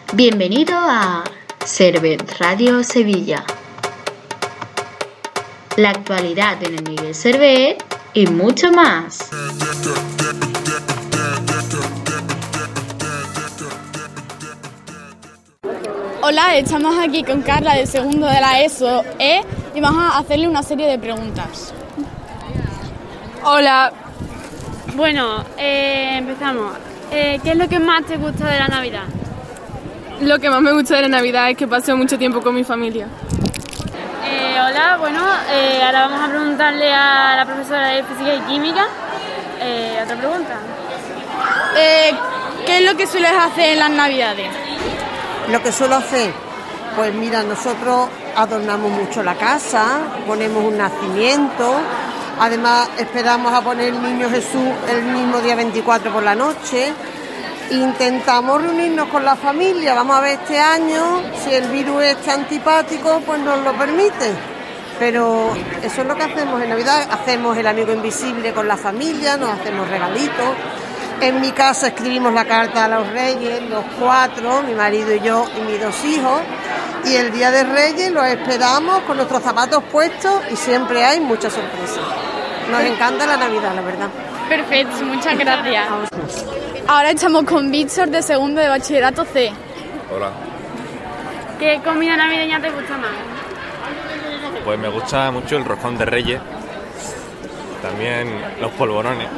Bienvenido a Servet Radio Sevilla. La actualidad en el Miguel Servet y mucho más. Hola, estamos aquí con Carla del segundo de la ESO y vamos a hacerle una serie de preguntas. Hola. Bueno, empezamos. ¿Qué es lo que más te gusta de la Navidad? Lo que más me gusta de la Navidad es que paso mucho tiempo con mi familia. Hola, bueno, ahora vamos a preguntarle a la profesora de Física y Química. Otra pregunta. ¿Qué es lo que sueles hacer en las Navidades? Lo que suelo hacer, pues mira, nosotros adornamos mucho la casa, ponemos un nacimiento, además esperamos a poner el niño Jesús el mismo día 24 por la noche. Intentamos reunirnos con la familia, vamos a ver este año, si el virus es antipático, pues nos lo permite. Pero eso es lo que hacemos en Navidad, hacemos el amigo invisible con la familia, nos hacemos regalitos. En mi casa escribimos la carta a los Reyes, los 4, mi marido y yo y mis 2 hijos. Y el día de Reyes los esperamos con nuestros zapatos puestos y siempre hay muchas sorpresas. Nos encanta la Navidad, la verdad. Perfecto, muchas gracias. Ahora estamos con Víctor de segundo de bachillerato C. Hola. ¿Qué comida navideña te gusta más? Pues me gusta mucho el roscón de Reyes, también los polvorones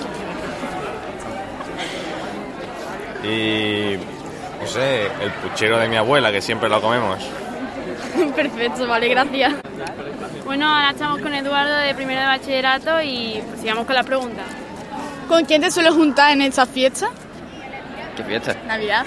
y, no sé, el puchero de mi abuela, que siempre lo comemos. Perfecto, vale, gracias. Bueno, ahora estamos con Eduardo de primero de bachillerato y pues, sigamos con las preguntas. ¿Con quién te sueles juntar en esta fiesta? ¿Qué fiesta? Navidad.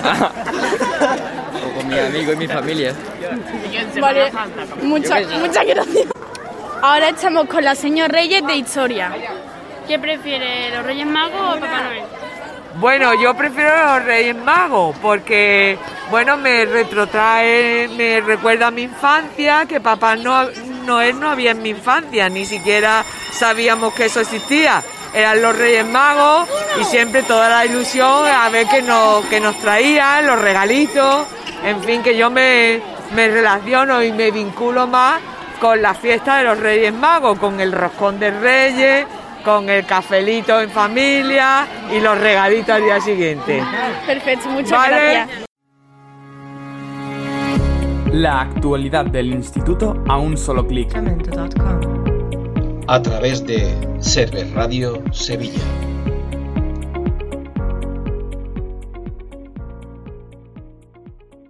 O con mis amigos y mi familia. Vale, muchas gracias. Ahora estamos con la señora Reyes de Historia. ¿Qué prefieres, los Reyes Magos o Papá Noel? Bueno, yo prefiero los Reyes Magos porque, bueno, me recuerda a mi infancia, que Papá Noel no había en mi infancia, ni siquiera sabíamos que eso existía. Eran los Reyes Magos y siempre toda la ilusión a ver qué nos traían, los regalitos, en fin, que yo me relaciono y me vinculo más con la fiesta de los Reyes Magos, con el roscón de Reyes, con el cafelito en familia y los regalitos al día siguiente. Perfecto, muchas gracias. La actualidad del instituto a un solo clic. A través de Servet Radio Sevilla.